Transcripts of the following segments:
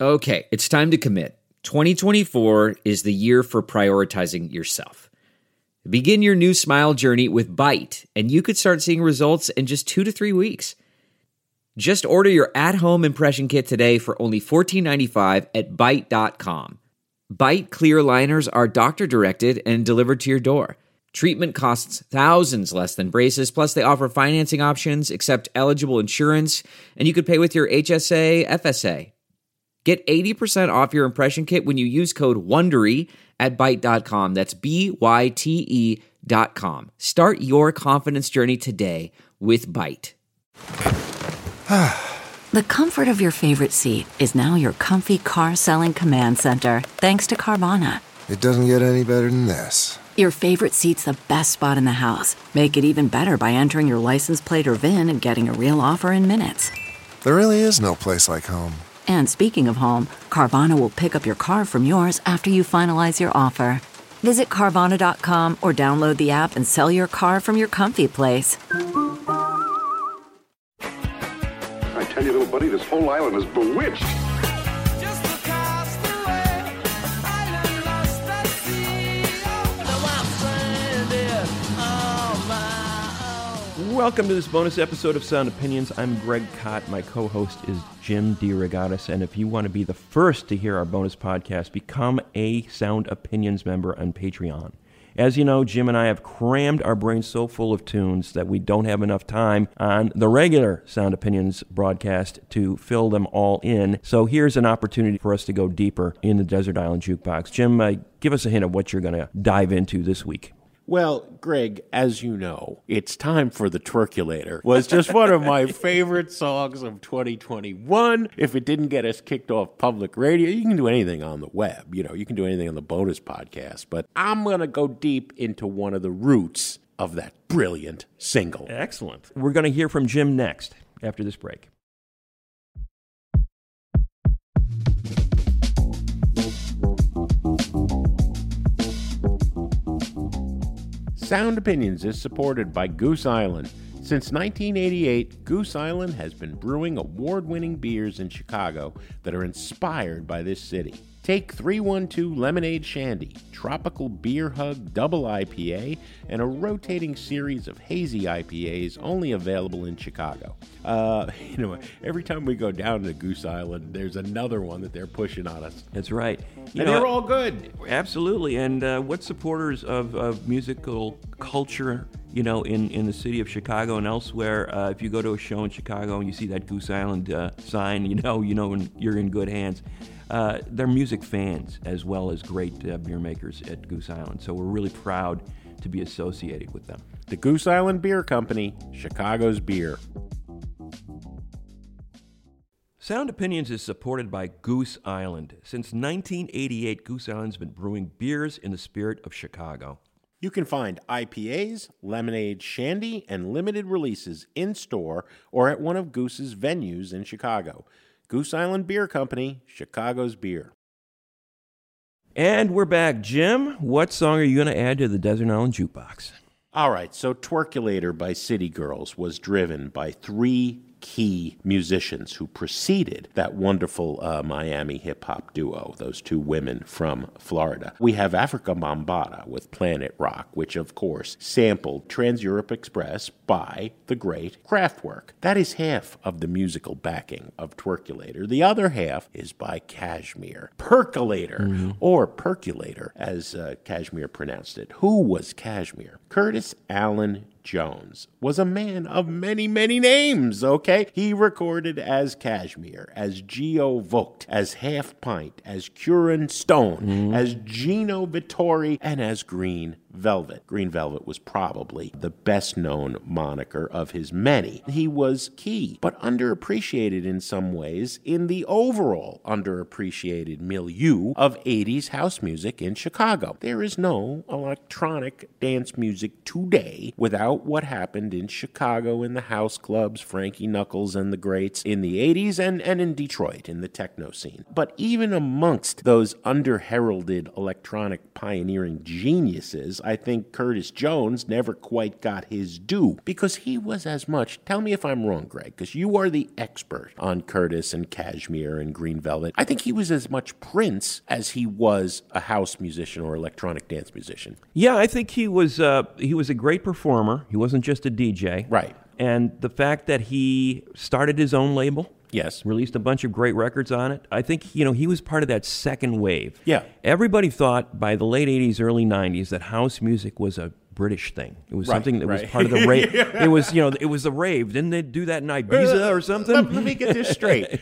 Okay, it's time to commit. 2024 is the year for prioritizing yourself. Begin your new smile journey with Byte, and you could start seeing results in just 2 to 3 weeks. Just order your at-home impression kit today for only $14.95 at Byte.com. Byte clear liners are doctor-directed and delivered to your door. Treatment costs thousands less than braces, plus they offer financing options, accept eligible insurance, and you could pay with your HSA, FSA. Get 80% off your impression kit when you use code WONDERY at Byte.com. That's BYTE.com. Start your confidence journey today with Byte. The comfort of your favorite seat is now your comfy car-selling command center, thanks to Carvana. It doesn't get any better than this. Your favorite seat's the best spot in the house. Make it even better by entering your license plate or VIN and getting a real offer in minutes. There really is no place like home. And speaking of home, Carvana will pick up your car from yours after you finalize your offer. Visit Carvana.com or download the app and sell your car from your comfy place. I tell you, little buddy, this whole island is bewitched. Welcome to this bonus episode of Sound Opinions. I'm Greg Kot. My co-host is Jim DeRogatis. And if you want to be the first to hear our bonus podcast, become a Sound Opinions member on Patreon. As you know, Jim and I have crammed our brains so full of tunes that we don't have enough time on the regular Sound Opinions broadcast to fill them all in. So here's an opportunity for us to go deeper in the Desert Island Jukebox. Jim, give us a hint of what you're going to dive into this week. Well, Greg, as you know, It's Time for the Twerkulator was just one of my favorite songs of 2021. If it didn't get us kicked off public radio, you can do anything on the web. You know, you can do anything on the bonus podcast. But I'm going to go deep into one of the roots of that brilliant single. Excellent. We're going to hear from Jim next after this break. Sound Opinions is supported by Goose Island. Since 1988, Goose Island has been brewing award-winning beers in Chicago that are inspired by this city. Take 312 Lemonade Shandy, Tropical Beer Hug Double IPA, and a rotating series of hazy IPAs only available in Chicago. Every time we go down to Goose Island, there's another one that they're pushing on us. That's right. And they're all good. Absolutely. And what supporters of musical culture, in the city of Chicago and elsewhere, if you go to a show in Chicago and you see that Goose Island sign, you know you're in good hands. They're music fans as well as great beer makers at Goose Island. So we're really proud to be associated with them. The Goose Island Beer Company, Chicago's beer. Sound Opinions is supported by Goose Island. Since 1988, Goose Island's been brewing beers in the spirit of Chicago. You can find IPAs, lemonade, shandy, and limited releases in-store or at one of Goose's venues in Chicago. Goose Island Beer Company, Chicago's beer. And we're back. Jim, what song are you going to add to the Desert Island Jukebox? All right, so Twerkulator by City Girls was driven by three key musicians who preceded that wonderful Miami hip-hop duo, those two women from Florida. We have Afrika Bambaataa with Planet Rock, which, of course, sampled Trans-Europe Express by the great Kraftwerk. That is half of the musical backing of Twerkulator. The other half is by Kashmir. Percolator, or Perculator, as Kashmir pronounced it. Who was Kashmir? Curtis Allen Jones was a man of many, many names, okay? He recorded as Kashmir, as Geo Vogt, as Half Pint, as Curran Stone, as Gino Vittori, and as Green Velvet. Green Velvet was probably the best-known moniker of his many. He was key, but underappreciated in some ways in the overall underappreciated milieu of 80s house music in Chicago. There is no electronic dance music today without what happened in Chicago in the house clubs, Frankie Knuckles and the Greats in the 80s, and in Detroit in the techno scene. But even amongst those under-heralded electronic pioneering geniuses, I think Curtis Jones never quite got his due because he was as much, tell me if I'm wrong, Greg, because you are the expert on Curtis and Kashmir and Green Velvet. I think he was as much Prince as he was a house musician or electronic dance musician. Yeah, I think he was a great performer. He wasn't just a DJ. Right. And the fact that he started his own label, yes, released a bunch of great records on it, I think, he was part of that second wave. Yeah. Everybody thought by the late 80s, early 90s that house music was a British thing. It was something that was part of the rave. It was, it was the rave. Didn't they do that in Ibiza or something? Let me get this straight.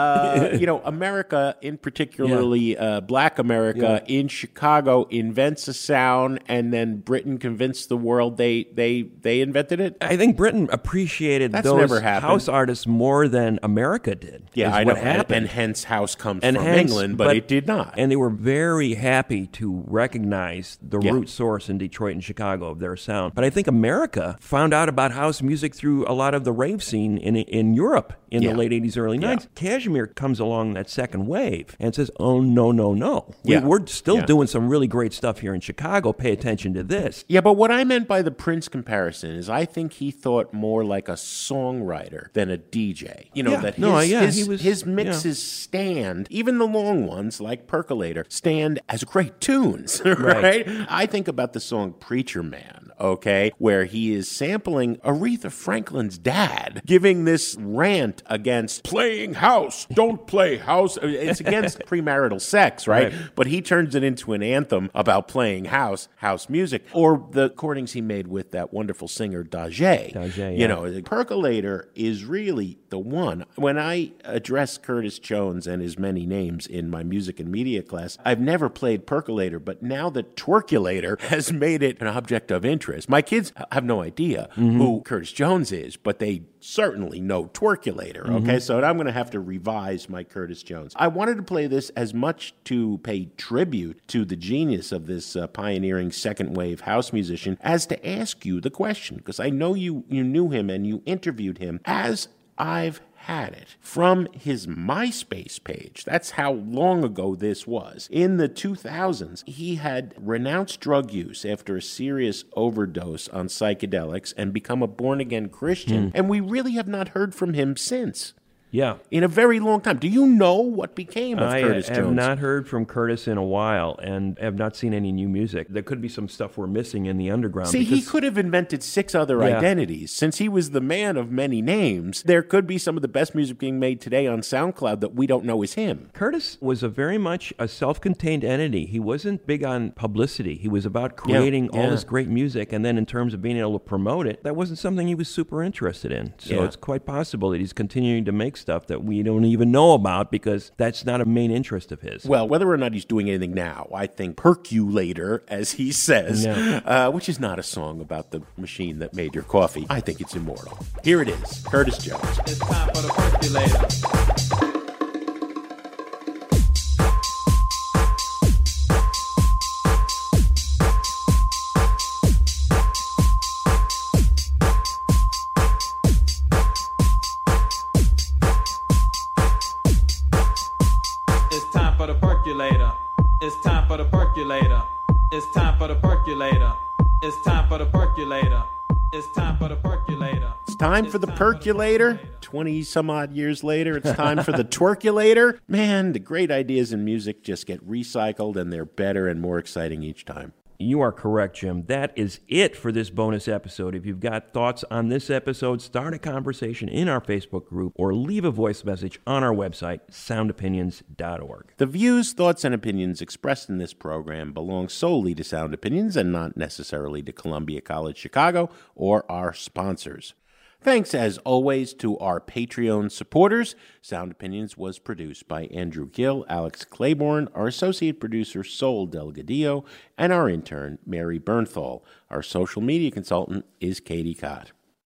America, in particularly Black America, in Chicago, invents a sound, and then Britain convinced the world they invented it. I think Britain appreciated those house artists more than America did. Yeah, I know. And hence house comes from England, but it did not. And they were very happy to recognize the root source in Detroit and Chicago of their sound. But I think America found out about house music through a lot of the rave scene in Europe in the late 80s, early 90s. Kashmir comes along that second wave and says, oh, no. We're still doing some really great stuff here in Chicago. Pay attention to this. Yeah, but what I meant by the Prince comparison is I think he thought more like a songwriter than a DJ. His mixes stand, even the long ones like Percolator, stand as great tunes, right? I think about the song Preacher Man, okay, where he is sampling Aretha Franklin's dad giving this rant against playing house, don't play house. It's against premarital sex, right? But he turns it into an anthem about playing house music, or the recordings he made with that wonderful singer Dajae. Percolator is really the one. When I address Curtis Jones and his many names in my music and media class, I've never played Percolator, but now that Twerkulator has made it an object of interest, my kids have no idea who Curtis Jones is, but they certainly know Twerkulator, okay? So I'm going to have to revise my Curtis Jones. I wanted to play this as much to pay tribute to the genius of this pioneering second-wave house musician as to ask you the question, because I know you knew him and you interviewed him, as I've had it from his MySpace page. That's how long ago this was. In the 2000s, he had renounced drug use after a serious overdose on psychedelics and become a born-again Christian, and we really have not heard from him since. Yeah. In a very long time. Do you know what became of Curtis Jones? I have not heard from Curtis in a while and have not seen any new music. There could be some stuff we're missing in the underground. See, he could have invented 6 other identities. Since he was the man of many names, there could be some of the best music being made today on SoundCloud that we don't know is him. Curtis was very much a self-contained entity. He wasn't big on publicity. He was about creating all this great music, and then in terms of being able to promote it, that wasn't something he was super interested in. So it's quite possible that he's continuing to make stuff that we don't even know about because that's not a main interest of his. Well, whether or not he's doing anything now, I think Perculator, as he says, which is not a song about the machine that made your coffee, I think it's immortal. Here it is, Curtis Jones. It's time for the Perculator. It's time for the percolator. It's time for the percolator. It's time for the percolator. It's time for the percolator. It's time for the percolator. 20 some odd years later, it's time for the twerkulator. Man, the great ideas in music just get recycled and they're better and more exciting each time. You are correct, Jim. That is it for this bonus episode. If you've got thoughts on this episode, start a conversation in our Facebook group or leave a voice message on our website, soundopinions.org. The views, thoughts, and opinions expressed in this program belong solely to Sound Opinions and not necessarily to Columbia College Chicago or our sponsors. Thanks, as always, to our Patreon supporters. Sound Opinions was produced by Andrew Gill, Alex Claiborne, our associate producer, Sol Delgadillo, and our intern, Mary Bernthal. Our social media consultant is Katie Cott.